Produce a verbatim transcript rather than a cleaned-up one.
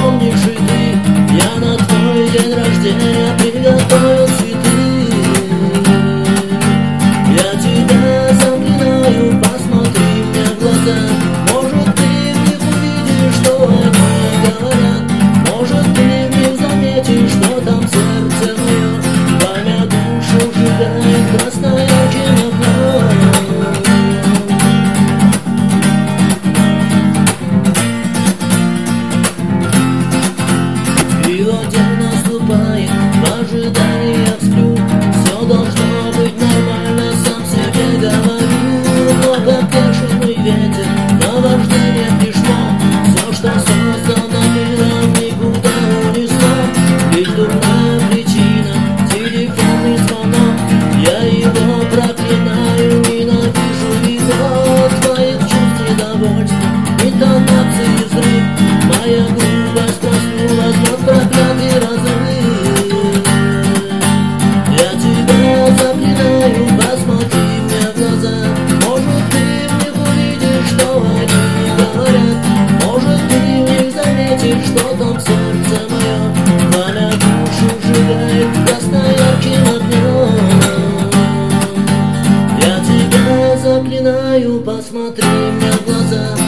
помнишь и ты, я на твой день рождения приготовил цветы. Я тебя заклинаю, посмотри мне в глаза. Может, ты в них увидишь, что они говорят. Может, ты в них заметишь, что там сердце мое пламя душу сжигает красноярким огнем. И вот день наступает, в ожидании я сплю. Все должно быть нормально, сам себе говорю. Но как бешеный ветер, наваждение пришло. Все, что создано было, никуда унесло. Лишь дурная причина, телефонный звонок. Я его проклинаю, ненавижу его. От твоих чувств недовольства, интонации взрыв. Моя грубость проснулась, но проклятый разрыв. Я тебя заклинаю, посмотри мне в глаза. Может, ты в них увидишь, что они говорят. Может, ты в них заметишь, что там сердце мое пламя душу сжигает красноярким огнем. Я тебя заклинаю, посмотри мне в глаза.